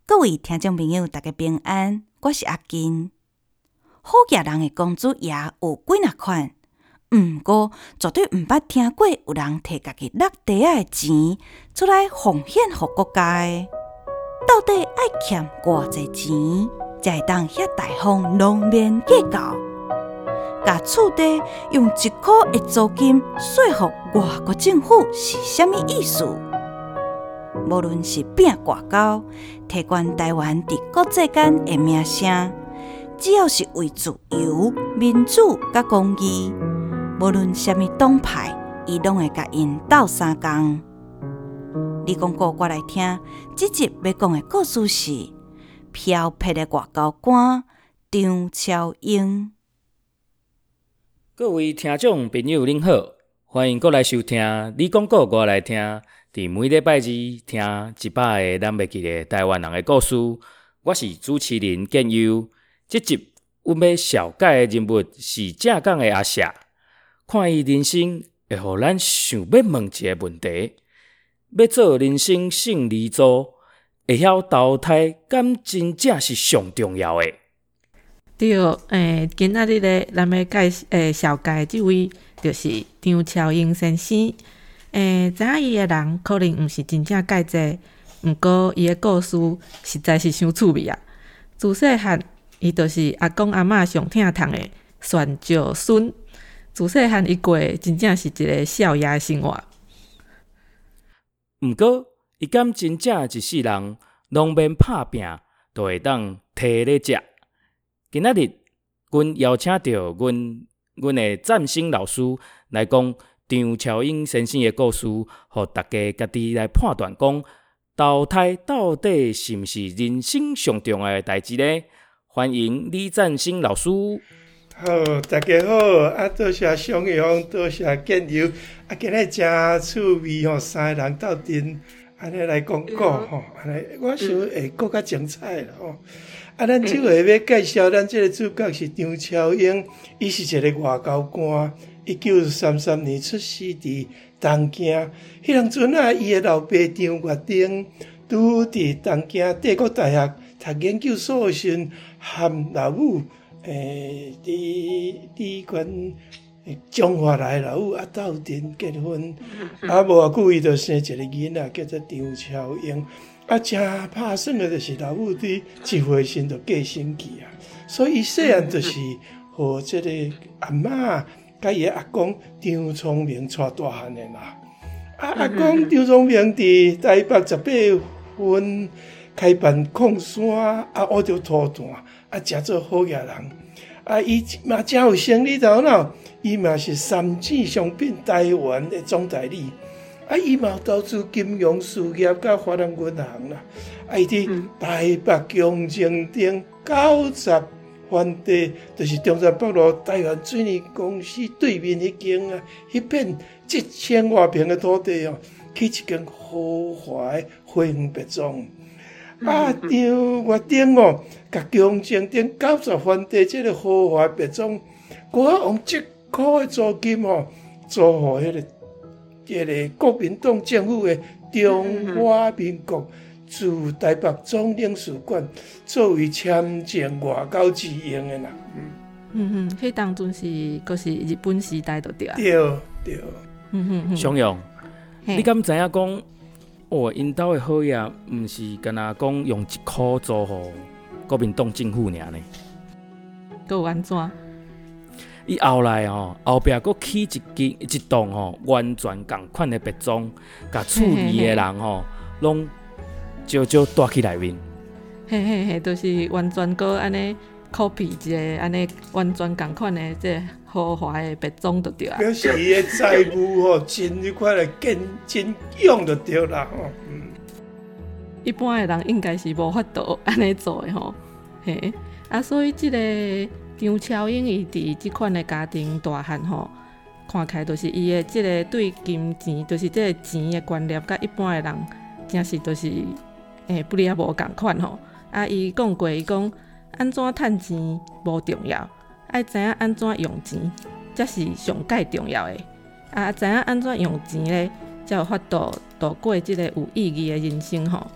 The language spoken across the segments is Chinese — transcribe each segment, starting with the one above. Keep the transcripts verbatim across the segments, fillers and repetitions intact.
各位听众朋友，大家平安，我是阿金。好野人的公主爷有几若款，毋过绝对毋捌听过有人摕家己落地仔的钱出来奉献予国家的。到底爱欠偌济钱，才会当遐大方农面计较？甲厝地用一箍的租金说服外国政府是啥物意思？无论是拼外交，提悬台湾伫国际间的名声，只要是为自由、民主甲公义，无论啥物党派，伊拢会甲因斗相共。你讲过我来听，这集要讲的故事是漂泊的外交官张超英。 各位听众朋友您好，欢迎过来收听你讲过我来听。伫每礼拜二听一百个咱袂记的台湾人的故事，我是主持人建佑。这集阮要小解的人物是正港的阿霞，看伊人生会互咱想要问一个问题：要做人生胜利组，会晓投胎，敢真正是上重要的？ 对，诶，今仔日咧，咱要介诶小解即位就是张超英先生。诶，知影伊诶人可能毋是真正介济，毋过伊诶故事实在是伤趣味啊！自细汉，伊就是阿公阿嬷上疼痛诶选召孙。自细汉伊过真正是一个孝爷生活。 毋过，伊敢真正一世人拢免拍拼，就会当摕咧食。今仔日，阮邀请到阮阮诶占星老师来讲张超英先生的故事，互大家家己来判断讲，投胎到底是毋是人生上重要的代志呢？欢迎李占星老师。 好，大家好，啊，多谢相拥，多谢建佑，啊，今日真趣味吼，三个人斗阵，安尼来讲讲吼，安尼我想会更较精彩啦吼。啊，咱即回要介绍咱即个主角是张超英，伊是一个外交官。一九三三年出世伫东京，迄当阵啊，伊的老爸张月丁拄伫东京帝国大学读研究所时，和老母诶，伫伫款中华来老母啊斗阵结婚，啊无偌久伊就生一个囡仔叫做张超英，啊真拍算的就是老母伫一岁时就过身去啊，所以伊细汉就是互即个阿嬷。甲伊阿公张聪明带大汉的啦，啊阿公张聪明伫台北十八分开办矿山，啊学着土炭，啊诚做好野人，啊伊嘛真有生意头脑，伊嘛是三井商品台湾的总代理，啊伊嘛投资金融事业甲华人银行啦，啊伊伫台北中正町九十。番地就是中山北路台湾水泥公司对面迄间啊，迄片一千外平的土地哦，起一间豪华的花园别庄。啊，张月丁哦，甲中正町九十番地即个豪华别庄，我用一箍的租金哦，租互迄个迄个国民党政府的中华民国。驻台北总领事馆作为签证外交之用的啦。 嗯嗯，迄当阵是，阁是日本时代就对啊。 对对。 嗯嗯嗯。 常用，你敢知影讲？哦，因兜的好业，毋是干那讲用一箍租互国民党政府尔呢？ 阁有安怎？ 伊后来吼，后壁阁起一间一栋吼，完全共款的别庄，甲厝里的人吼，拢。少少带去内面， 嘿嘿嘿，就是完全个安尼 copy 一个安尼完全共款的这豪华的别庄就对啊。 表示伊的财务吼，真迄款的真真用就对啦吼。嗯， 一般的人应该是无法度安尼做的吼，嘿啊，所以即个张超英伊伫即款的家庭大汉吼，看起来就是伊的即个对金钱，就是即个钱的观念，甲一般的人真是都是。诶，不离啊无共款吼，啊，伊讲过，伊讲安怎趁钱无重要，爱知影安怎用钱，才是上界重要的。啊，知影安怎用钱咧，才有法度度过即个有意义的人生吼。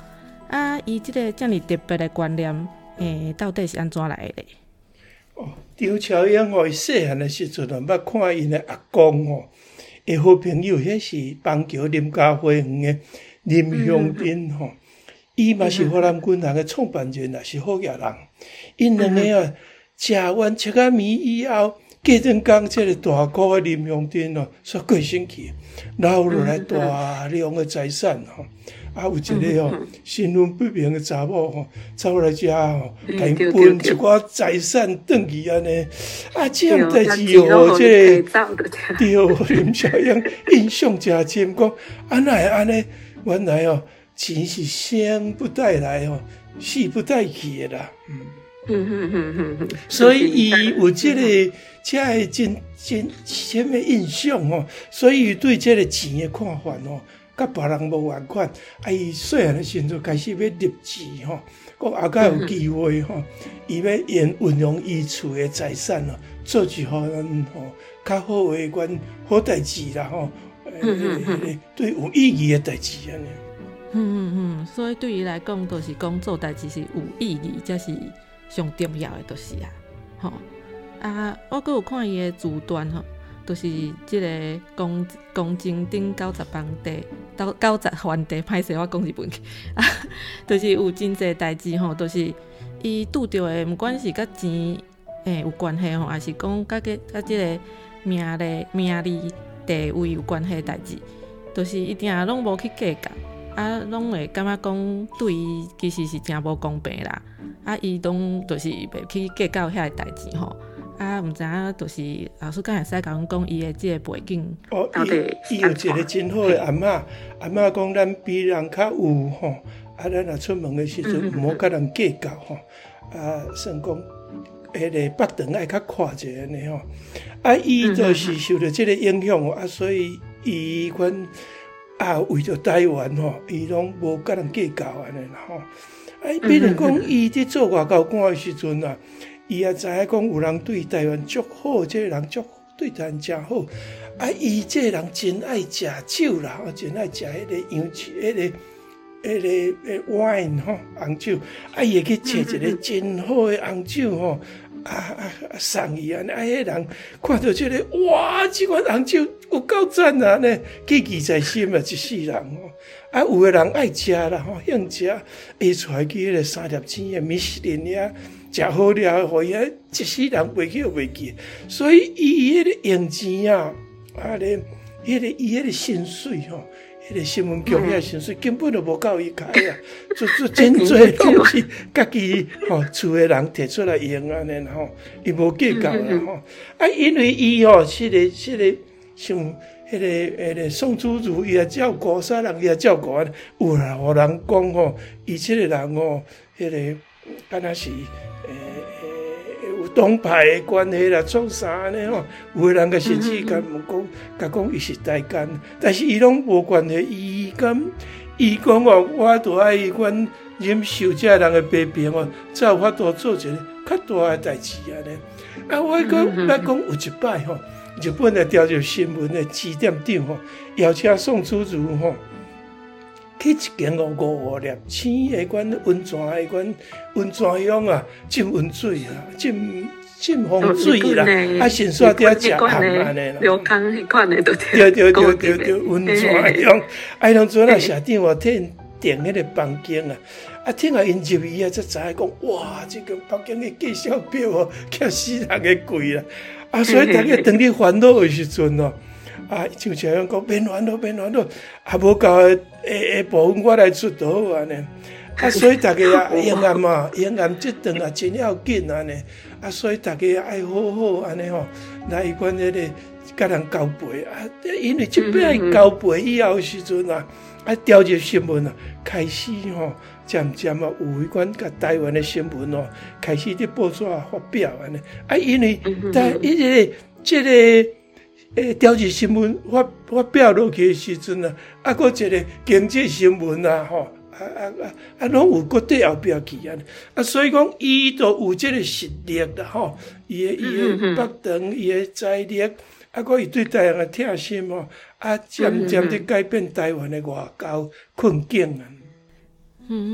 啊，伊即个遮尔特别的观念，诶，到底是安怎来的咧？ 哦，张超英吼，伊细汉的时阵啊，捌看因的阿公吼，伊好朋友，迄是邦桥林家花园的林香珍吼，伊嘛是华南军行的创办人，也是好野人。因两个啊，食完切仔面以后，过阵讲即个大姑的林香珍哦，煞过身去，留落来大量的财产吼。啊，有一个吼身份不明的查某吼，走来遮吼，甲因分一寡财产转去安尼。啊，这样代志吼，即个对林小英印象诚深，讲安那会安尼？原来哦，钱是生不带来哦，死不带去的啦。嗯嗯嗯嗯嗯，所以伊有即个遮个真真深的印象吼，所以伊对即个钱的看法吼。甲别人无共款，啊！伊细汉的时阵开始要立志吼，讲后盖有机会吼，伊要用运用伊厝的财产哦，做一互咱吼较好的款好代志啦吼，诶，对有意义的代志安尼。 嗯嗯嗯，所以对伊来讲，就是讲做代志是有意义，才是上重要的，就是啊，吼啊！我阁有看伊的自传吼。就是即个公公正顶九十番地，到九十番地，歹势我讲日文去啊，就是有真侪代志吼，就是伊拄着的，毋管是甲钱诶有关系吼，还是讲甲个甲即个名咧、名利、地位有关系的代志，就是一定拢无去计较，啊，拢会感觉讲对伊其实是真无公平啦，啊，伊拢就是袂去计较遐个代志吼。啊，毋知影，就是老师刚才使甲阮讲伊的即个背景。 哦，伊伊有一个真好的阿嬷，阿嬷讲咱比人较有吼，啊，咱若出门的时阵毋好甲人计较吼，啊，算讲迄个腹肠爱较宽者安尼吼。啊，伊就是受到即个影响哦，啊，所以伊款啊为着台湾吼，伊拢无甲人计较安尼啦吼。啊，比如讲伊伫做外交官的时阵啊。伊也知影讲有人对台湾足好，即、這个人足对台湾真好。啊，伊即个人真爱食酒啦，真爱食迄个洋酒，迄、那个、迄、那个 wine 吼，红酒。啊，伊会去找一个真好的红酒吼，啊啊啊送伊安尼。啊，迄人看到即、這个，哇，即款红酒有够赞啊！呢，记记在心啊，一世人吼。啊，有个人爱食啦，吼，兴食，下出来去迄个三粒星的米其林呀。食好了，互伊一世人袂记袂记，所以伊迄个用钱啊，啊咧，迄个伊迄个薪水吼，迄个新闻局遐个薪水根本就无够伊开啊，做做真侪拢是家己吼厝诶人摕出来用安尼吼，伊无计较啦吼。啊，因为伊吼，即个即个像迄个迄个宋楚瑜，伊也照顾啥人，伊也照顾安，有啦，互人讲吼，伊即个人吼，迄个敢若是。诶诶，有党派的关系啦，创啥安尼吼？有个人个甚至敢问讲，甲讲伊是台奸，但是伊拢无关系。伊敢伊讲哦，我著爱伊款忍受这人的批评哦，才有法度做一个较大的代志安尼。啊，我讲捌讲有一摆吼，日本的调查新闻的指点长吼，邀请宋楚瑜吼。去一间哦五五粒星的款温泉的款温泉乡啊，浸温水啊，浸浸风水啦，啊，先煞伫遐食饭安尼啦。 流汤迄款的都对对对对对，温泉乡，啊，当阵啊，社长哦，替因订迄个房间啊，啊，听啊因入去啊，才知影讲，哇，这个房间的介绍表哦，吓死人个贵啦，啊，所以大家当你烦恼的时阵哦。啊，像这样讲，免烦恼，免烦恼，啊，无够诶诶部分我来出就好安尼。啊，所以大家啊，永远嘛，永远这段啊真要紧安尼。啊，所以大家爱好好安尼吼，来管迄个甲人交陪啊。因为即摆交陪以后时阵啊，啊调查新闻啊，开始吼，渐渐啊有迄款甲台湾的新闻哦，开始伫报纸发表安尼。啊，因为在伊个即个。诶，调查新闻发发表落去诶时阵啊，啊，搁一个经济新闻啊，吼，啊啊啊啊，拢有搁缀后壁去安尼，啊，所以讲伊都有即个实力啦，吼，伊诶伊诶腹肠，伊诶财力，啊，搁伊对台湾诶疼心吼，啊，渐渐地改变台湾诶外交困境啊。 嗯嗯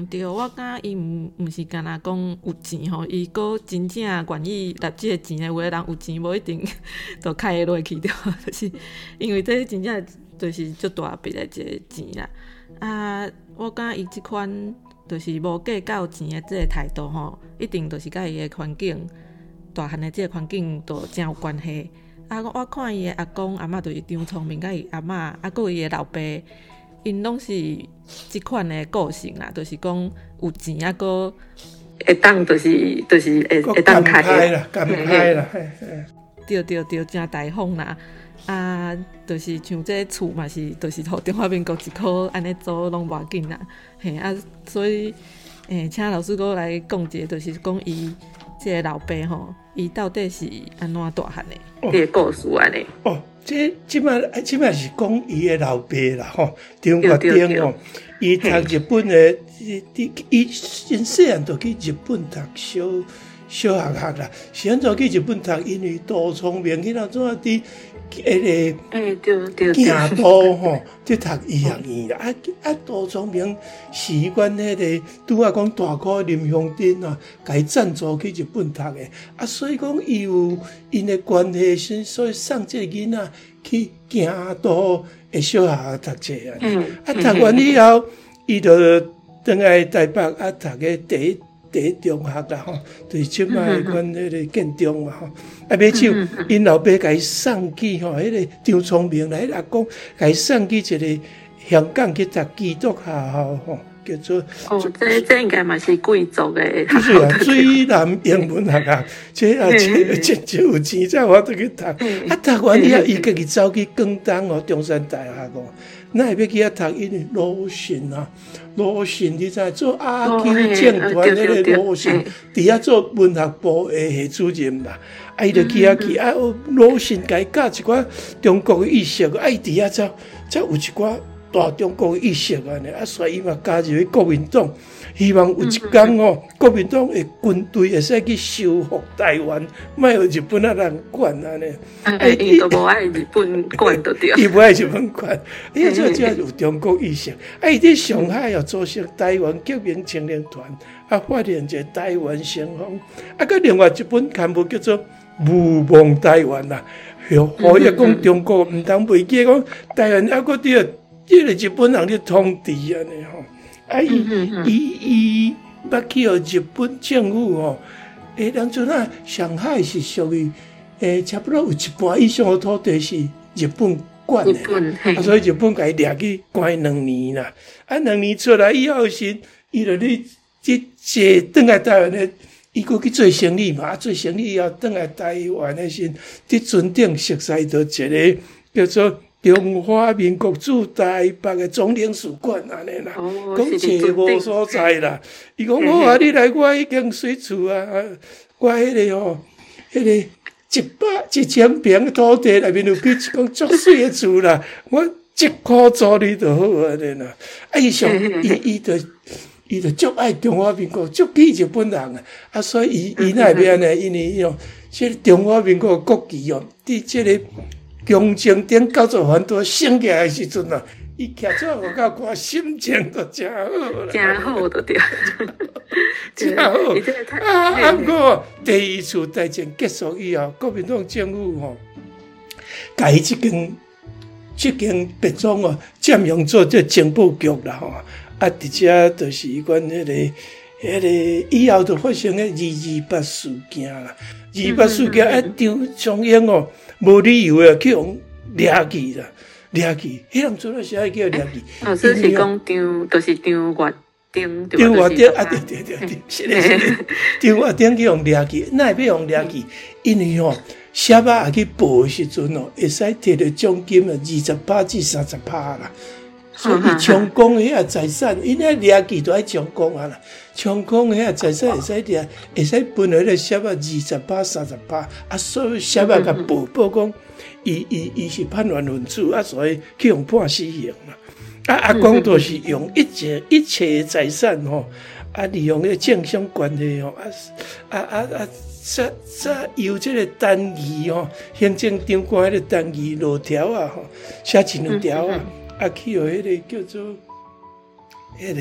对，我感伊毋毋是干那讲有钱吼，伊佫真正愿意拿即个钱的，有个人有钱无一定都开会落去着，就是因为这真正就是足大笔的一个钱啦。啊，我感伊即款就是无计较钱的即个态度吼，一定就是甲伊的环境大汉的即个环境都真有关系。啊，我看伊的阿公阿嬷就是张聪明，甲伊阿嬷啊，佫伊的老爸。因拢是即款的个性啦，就是讲有钱啊，佫会当，就是就是会会当开啦，干开啦， 对对对，真大方啦。啊，就是像这厝嘛是，就是互中华民国一箍安尼租拢无要紧啦，嘿啊，所以诶，请老师佫来讲一个，就是讲伊即个老爸吼，伊到底是安怎大汉的？这个故事安尼。 哦。这即摆即摆是讲伊的老爸啦，吼，张国鼎吼，伊读日本的，伊伊因细汉就去日本读小小学学啦，是安怎去日本读？因为杜聪明去安怎伫迄个京都吼，伫读医学院啦。啊啊，杜聪明是阮迄个拄啊讲大哥林香珍啊，甲伊赞助去日本读的。啊，所以讲伊有因的关系，所以送这个囡仔去京都的小学读册啊。啊，读完以后，伊就转来台北啊，读个第一。第一中学啦吼，就是即摆阮迄个建中嘛吼，啊，尾手因老爸甲伊送去吼，迄个张聪明来阿公甲伊送去一个香港去读基督学校吼，叫做哦，这这应该嘛是贵族的， 就是啊，水南英文学校，这啊，这真真有钱，才我都去读，啊，读完以后，伊家己走去广东哦，中山大学哦。那会要去遐读，因为鲁迅啊，鲁迅你知做阿 Q 政团迄个鲁迅，伫遐做文学部的系主任啦。啊，伊就去遐去，啊，鲁迅甲伊教一寡中国的意识，啊，伊伫遐才才有一寡大中国的意识安尼。啊，所以伊嘛加入去国民党，希望有一天哦，国民党的军队会使去收复台湾，莫有日本仔人管安尼。 啊，伊都无爱日本管就对。 伊无爱日本管，伊做只有中国意识。啊，伊伫上海又组成台湾革命青年团，啊，发现一个台湾先锋。啊，佮另外一本刊物叫做《勿忘台湾》啦，互伊讲中国毋通袂记讲台湾还佫伫即个日本人咧统治安尼吼。啊，伊伊伊捌去互日本政府吼，诶，当阵啊，上海是属于诶，差不多有一半以上的土地是日本管的，啊，所以日本甲伊掠去关两年啦。啊，两年出来以后时，伊就咧即坐转来台湾咧，伊佫去做生意嘛，啊，做生意以后转来台湾的时，伫船顶熟悉到一个叫做中华民国驻台北的总领事馆安尼啦，讲找无所在啦。伊讲好啊，你来我已经水厝啊，我迄个吼，迄个一百一千平的土地内面有几讲足水的厝啦，我一箍租你就好安尼啦。啊，伊上伊伊就伊就足爱中华民国，足喜日本人啊，啊，所以伊伊那边呢，因为伊哦，即中华民国国旗哦，伫即个强情顶搞做反倒升起来的时阵啊，伊徛出我甲我心情都真好啦， 真好就对， 真好。啊，啊，不过第二次大战结束以后，国民党政府吼，甲伊即间即间别庄哦，占用做这情报局啦吼，啊，伫遮就是阮迄个迄个以后就发生个二二八事件啦，二二八事件啊，张中央哦。无理由诶，去用掠去啦，掠去。迄阵阵啊，是爱叫掠去。 老师是讲张，就是张月丁， 张月丁啊，对对对对，是的是的。张月丁去用掠去，哪会要用掠去？因为吼，写仔也去报诶时阵哦，会使摕到奖金啊，二十趴至三十趴啦。所以充公诶遐财产，因遐掠去都爱充公啊啦。充公诶遐财产会使掠，会使分迄个写仔二十趴、三十趴，啊，所以写仔甲报报讲，伊伊伊是叛乱分子，啊，所以去用判死刑啦。啊，阿公都是用一切一切财产吼，啊，利用迄个政商关系吼，啊啊啊啊，再再由这个单义吼，行政长官迄个单义落条啊吼，写一两条啊。啊，去互迄个叫做迄个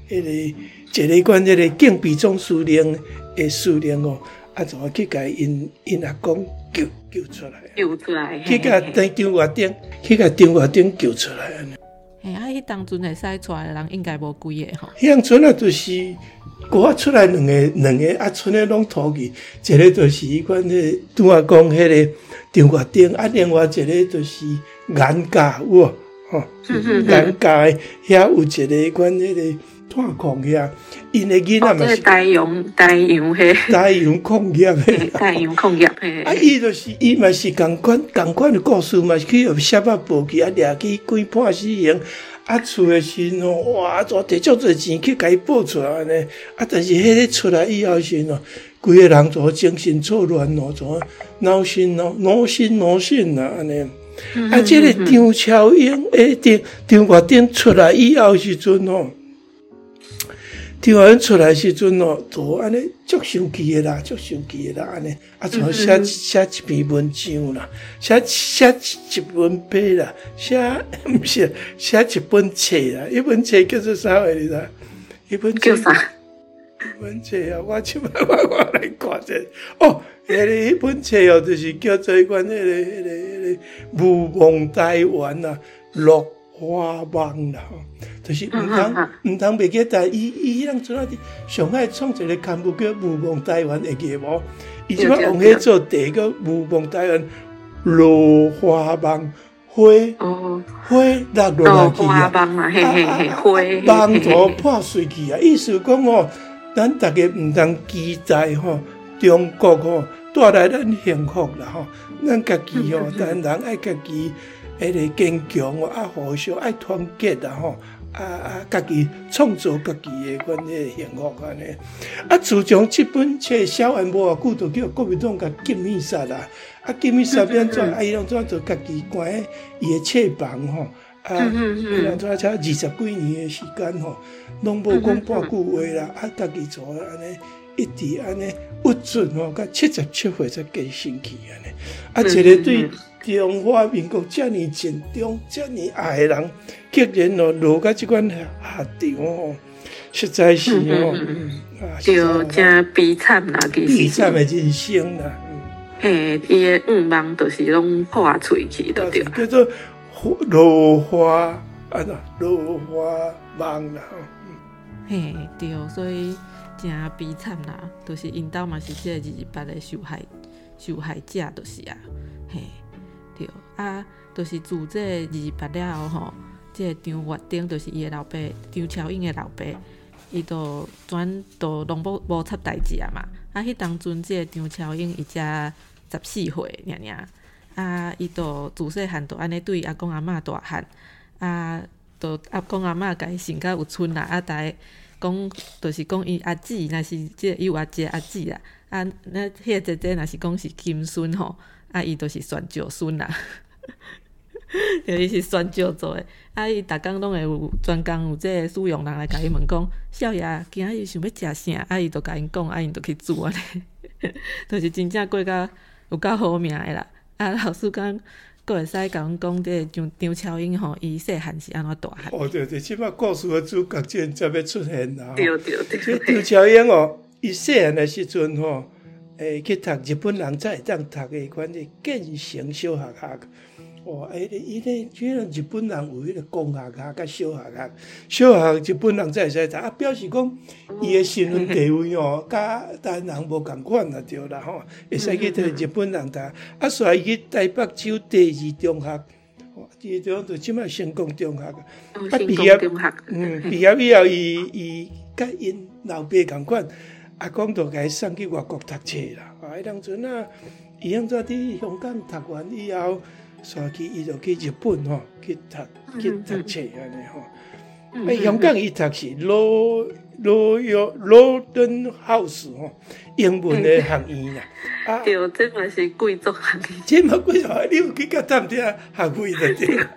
迄个一个管迄个警备总司令的司令哦，啊，怎么去甲因因阿公救救出来？ 救出来， 去甲张张华鼎，去甲张华鼎救出来安尼。 嘿，啊，迄当阵会使出来的人应该无几个吼。 乡村啊，就是我出来两个两个啊，村的拢土去，一个就是迄款迄拄啊讲迄个张华鼎，啊，另外一个就是严家有无？吼，严家的遐有一个迄款迄个炭矿遐，因的囡仔嘛是台阳台阳嘿， 台阳矿业的， 台阳矿业嘿。 啊，伊就是伊嘛是共款共款的故事嘛，是去用写啊报去啊，掠去关判死刑。啊，厝的时哦，哇，怎摕足侪钱去甲伊报出来安尼？啊，但是迄个出来以后时哦，规个人怎精神错乱哦，怎脑心哦，脑心脑心啊安尼。啊，即个张超英诶，张张华鼎出来以后时阵哦。张华鼎出来时阵哦，就安尼足生气的啦，足生气的啦，安尼啊，就写写一篇文章啦，写写一本笔啦，写毋是写一本册啦，一本册叫做啥话你知？一本叫啥？ 一本册啊，我即摆我我来看者哦，迄个迄本册哦，就是叫做迄款迄个迄个迄个无望台湾啊，落花梦啦。就是毋通毋通袂记台，伊伊迄人阵啊，上海创一个刊物叫《无望台湾》会记无？伊即摆用迄做第个《无望台湾》落花梦花花落落来去啊！ 嘿嘿嘿，花梦都破碎去啊！意思讲吼，咱逐个毋通期待吼，中国吼带来咱幸福啦吼，咱家己吼，咱人爱家己迄个坚强哦，啊，互相爱团结啦吼。啊啊！家己创造家己的款个幸福安尼。啊，自从即本册写完无偌久，就叫国民党甲禁密杀啦。啊，禁密杀变怎？啊，伊拢怎就家己关伊的册房吼。啊，伊拢怎才二十几年的时间吼，拢无讲半句话啦。啊，家己做安尼，一直安尼屈准吼，到七十七岁才加升去安尼。啊，一个对中华民国遮尔尽忠、遮尔爱的人，竟然哦落到即款下场哦，实在是哦， 就真悲惨啦，其实。 悲惨的人生啦。 嘿，伊的愿望就是拢破喙去，对对。 叫做落花啊，落花梦啦。 嘿，对，所以真悲惨啦，就是因兜嘛是即个二二八的受害受害者，就是啊，嘿。对啊，就是自这二二八了后吼，这个张华鼎就是伊的老爸，张超英的老爸，伊就转都拢无无插代志啊嘛。啊，迄当阵这个张超英伊才十四岁尔尔，啊，伊就自细汉就安尼对阿公阿嬷大汉，啊，就阿公阿嬷甲伊生甲有寸啦，啊，逐个讲就是讲伊阿姊，若是即伊有阿姐阿姊啦，啊，那迄个姐姐若是讲是金孙吼。啊，伊就是选石孙啦，就伊是选石做诶。啊，伊逐工拢会有专工有即个使用人来甲伊问讲，少爷今日想要食啥？啊，伊就甲因讲，啊，因就去煮安尼，就是真正过甲有够好命诶啦。啊，老师讲，佫会使甲阮讲，即个张张超英吼，伊细汉是安怎大汉？ 哦，对对，即摆故事诶主角才才要出现啦。 对对对。 即张超英哦，伊细汉诶时阵吼。诶，去读日本人才会当读诶款的建成小学校，哇！诶，伊咧，迄个日本人有迄个公学校甲小学校，小学校日本人才会使读，啊，表示讲伊诶身份地位哦，甲台湾人无共款啦，对啦吼，会使去读日本人读，啊，所以去台北州第二中学，哇，第二中学就即摆成功中学，啊，毕业，嗯，毕业以后，伊伊甲因老爸共款。阿公就甲伊送去外国读册啦，啊！迄当阵啊，伊安怎伫香港读完以后，煞去伊就去日本吼去读去读册安尼吼。啊，香港伊读是 Law Law Lawton House 吼，英文的学院啦。 啊，对，这嘛是贵族学院。 这嘛贵族，你有去甲探听学费就对。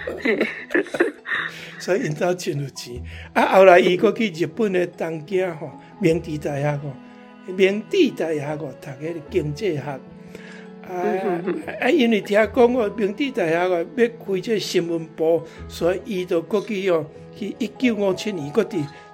所以因兜真有钱。啊，后来伊阁去日本的东京吼。明治大学吼，明治大学吼读迄个经济学，啊啊，因为听讲哦，明治大学哦要开这新闻部，所以伊就过去哦，去一九五七年，搁伫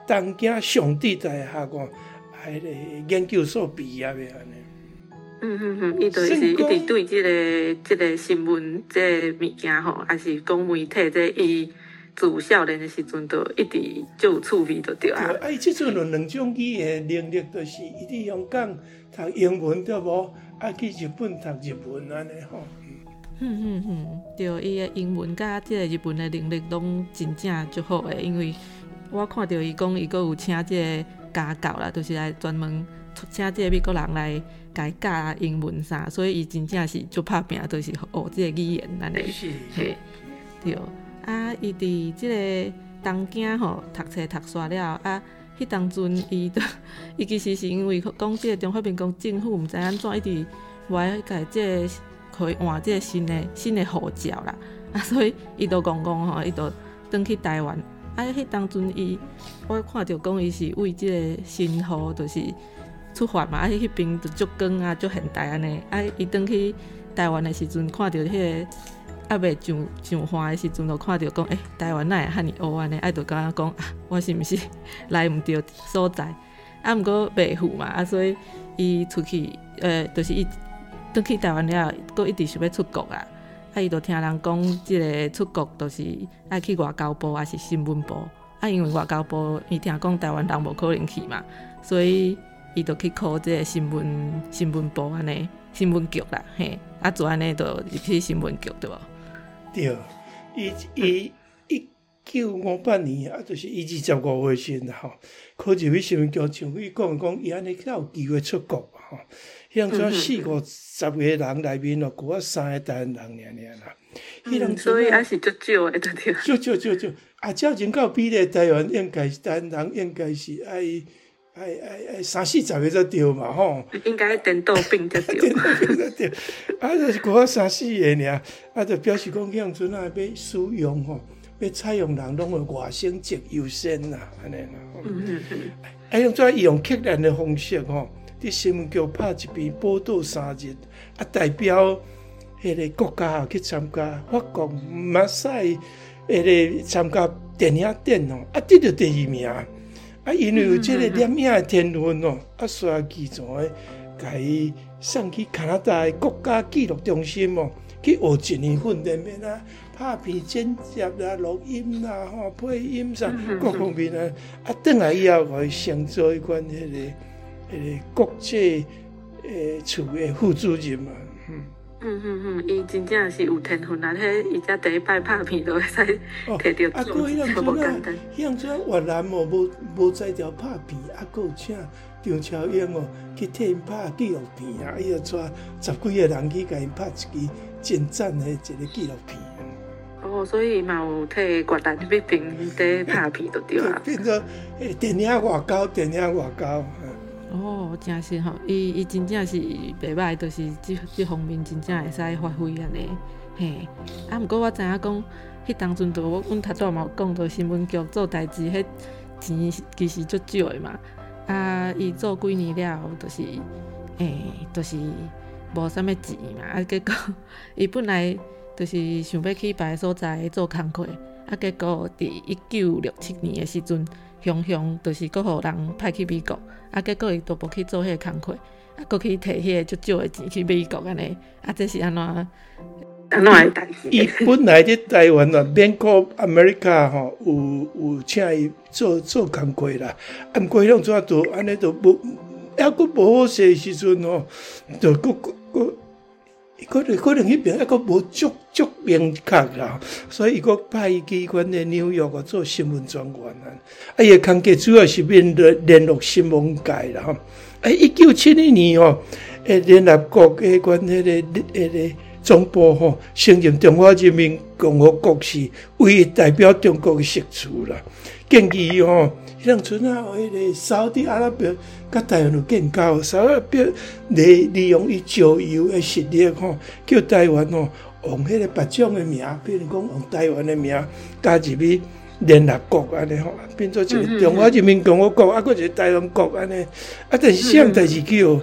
东京上智大学哦，迄个研究所毕业的安尼。 嗯嗯嗯，伊就是一直对即、这个即、这个新闻即个物件吼，还是讲媒体即伊自少年的时阵，就一直就有趣味就对啊。 啊，伊即阵有两种语言能力，就是伊伫香港读英文对无？啊，去日本读日文安尼吼。 嗯嗯嗯，对，伊的英文甲即个日文的能力拢真正足好诶，因为我看到伊讲伊阁有请即个家教啦，就是来专门请即个美国人来甲伊教英文啥，所以伊真正是足拍拼，就是学即个语言安尼。 是， 嘿，对。啊，伊伫即个东京吼读册读煞了，啊，迄当阵伊都伊其实是因为讲即个中华民国政府毋知安怎一直来甲即个。可以换即个新的新的护照啦，啊，所以伊就讲讲吼，伊就转去台湾。啊，迄当阵伊，我看到讲伊是为即个新护，就是出发嘛。啊，迄边就足光啊，足现代安尼。啊，伊转去台湾的时阵，看到迄、那个还未上上花的时阵，就看到讲，诶、欸，台湾哪会遐尼乌安尼？啊，就感觉讲啊，我是毋是来毋对所在？啊，毋过袂赴嘛，啊，所以伊出去，呃，就是伊。转去台湾了，佫一直想要出国啊！啊，伊就听人讲，即个出国就是爱去外交部还是新闻部啊？因为外交部伊听讲台湾人无可能去嘛，所以伊就去考即个新闻新闻部安尼新闻局啦，嘿，啊做安尼就入去新闻局对无？ 对，伊伊一九五八年啊，就是伊二十五岁生啦吼，考入去新闻局，像伊讲讲，伊安尼才有机会出国吼。迄阵四五十个人内面哦，只啊三个台湾人尔尔啦。 嗯，所以还是足少的，对对。 少少少少，啊，照人口比例，台湾应该是台湾人应该是爱爱爱爱三四十个才对嘛吼。 应该颠倒并才对。 颠倒并才对，啊，就是只啊三四个尔，啊，就表示讲迄阵啊要使用吼，要采用人拢会外省籍优先啦，安尼啦。 嗯嗯嗯。 啊，用怎用客人的方式吼？伫新闻局拍一篇报道三日，啊，代表迄个国家去参加法国马赛迄个参加电影展哦，啊，得到第二名。啊，因为有即个摄影的天分哦，啊，所以机场诶，甲伊送去加拿大的国家纪录中心哦，去学一年训练面啊，拍片剪接啦、录音啦、吼配音啥各方面啊，啊，转来以后，互伊升做一款迄个。迄个国际诶处诶副主任嘛， 嗯嗯嗯嗯，伊真正是有天分啊！迄伊才第一摆拍片就会使摕到奖，无简单。 迄样子越南哦，无无才调拍片，啊，佫有请张超英哦去替因拍纪录片啊，伊就带十几个人去甲因拍一支真赞的一个纪录片。 哦，所以嘛有替越南迄边伫拍片就对啊。 变做诶电影外交，电影外交。 哦，真是吼，伊伊真正是袂歹，就是即即方面真正会使发挥安尼，嘿。啊，毋过我知影讲，迄当阵就我阮头拄嘛有讲到新闻局做代志，迄钱其实足少诶嘛。啊，伊做几年了，就是诶、欸，就是无啥物钱嘛。啊，结果伊本来就是想要去别个所在做工课，啊，结果伫一九六七年诶时阵。雄雄就是搁互人派去美国，啊，结果伊都无去做迄个工课，啊，搁去摕迄个足少的钱去美国安尼，啊，这是安怎安怎的代志？ 伊本来伫台湾啊，美国 America 吼有有请伊做做工课啦，啊，毋过迄种怎都安尼都无，还佫无好势时阵吼，就佫佫佫。可能可能迄边还佫无足足明确啦，所以伊佫派伊去阮的纽约个做新闻专员啊。啊，伊个工作主要是面联联络新闻界啦吼。啊，一九七一年吼，诶，联合国诶，阮迄个迄个总部吼，承认中华人民共和国是唯一代表中国诶实处啦。建议吼，迄阵阵啊，迄个沙特阿拉伯甲台湾有建交，沙特阿拉伯利利用伊石油诶实力吼，叫台湾吼用迄个别种诶名，比如讲用台湾诶名加入去联合国安尼吼，变做一个中华人民共和国，啊，佫一个台湾国安尼。啊，但是啥代志叫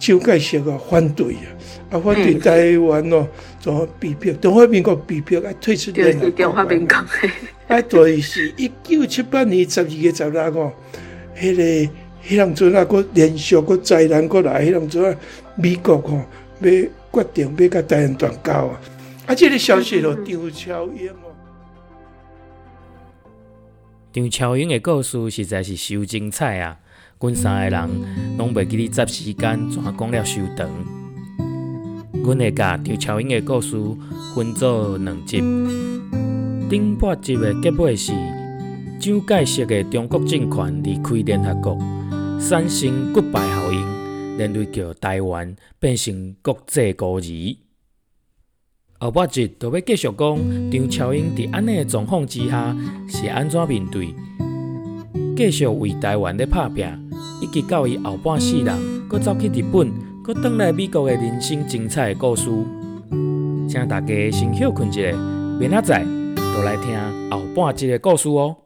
蒋介石啊反对啊，啊反对台湾哦，就被迫中华民国被迫啊退出联合国。 中华民国。 啊，就是一九七八年十二月十六号，迄、那个迄当阵啊，佫连续佫灾难佫来，迄当阵啊，美国吼要决定要甲台湾断交啊！啊，这个消息就张超英哦。 张超英的故事实在是伤精彩啊！阮三个人拢袂记哩霎时间怎讲了伤长。阮会甲张超英的故事分做两集。顶八集的结尾是蒋介石的中国政权离开联合国，产生骨牌效应，连累叫台湾变成国际孤儿。后半集就要继续讲张超英伫安尼的状况之下是安怎面对，继续为台湾咧拍拼，以及到伊后半世人，佮走去日本，佮转来美国的人生精彩的故事。请大家先休困一下，明仔载就来听后半集的故事哦。